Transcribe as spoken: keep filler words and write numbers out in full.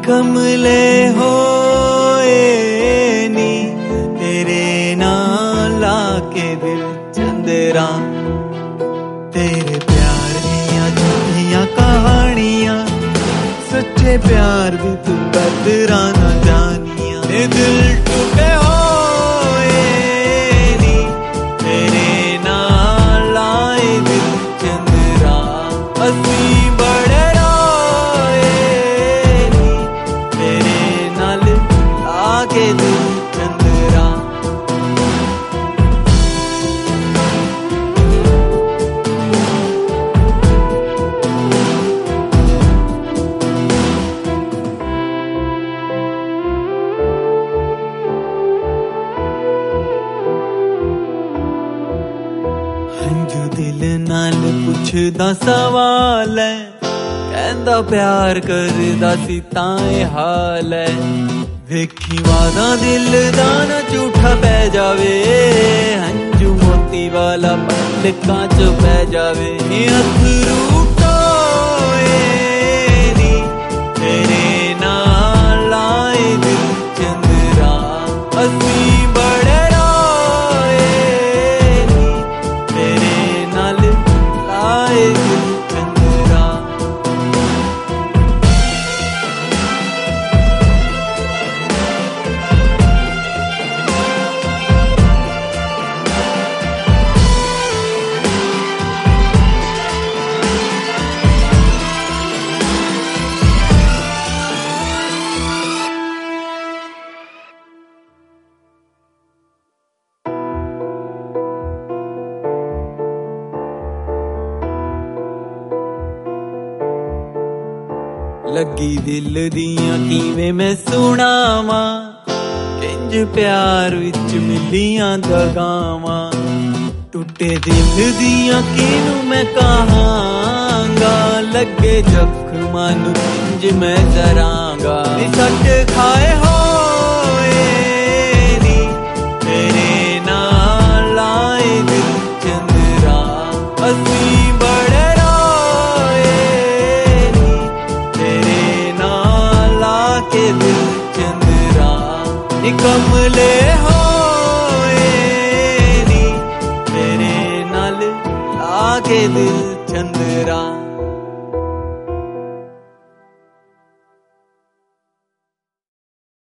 कमले होए नी तेरे नाल लाके दिल चंदरा तेरे प्यार दियां झूठियां कहानियां सच्चे प्यार दी तू कदरां ना जानियां ते दिल टूटे होए नी तेरे नाल लाए दिल चंदरा असी बड़े रोए नी तेरे नाल लाके दिल चंदरा हंजू दिल नाल पुछदा सवाल है कहंदा प्यार करदा सी ताए हाल है वेखी वादा दिल दा ना झूठा पै जावे हंजू मोती वाला पलकां च पै जावे अथरू टोए नी तेरे नाल लाए दिल चंदरा असी बड़े रोए नी तेरे नाल लाए दिल चंदरा लगी दिल दियां किवें मैं सुनावां इंज प्यार विच मिलियां दगावां टूटे दिल दियां किनू मैं कहांगा लगे जख्मां नू इंज मैं जरांगा सट खाए होए नी तेरे नाल लाए दिल चंदरा असी बड़े के दिल चंदरा कमले होए नी तेरे नाल लाके दिल चंदरा।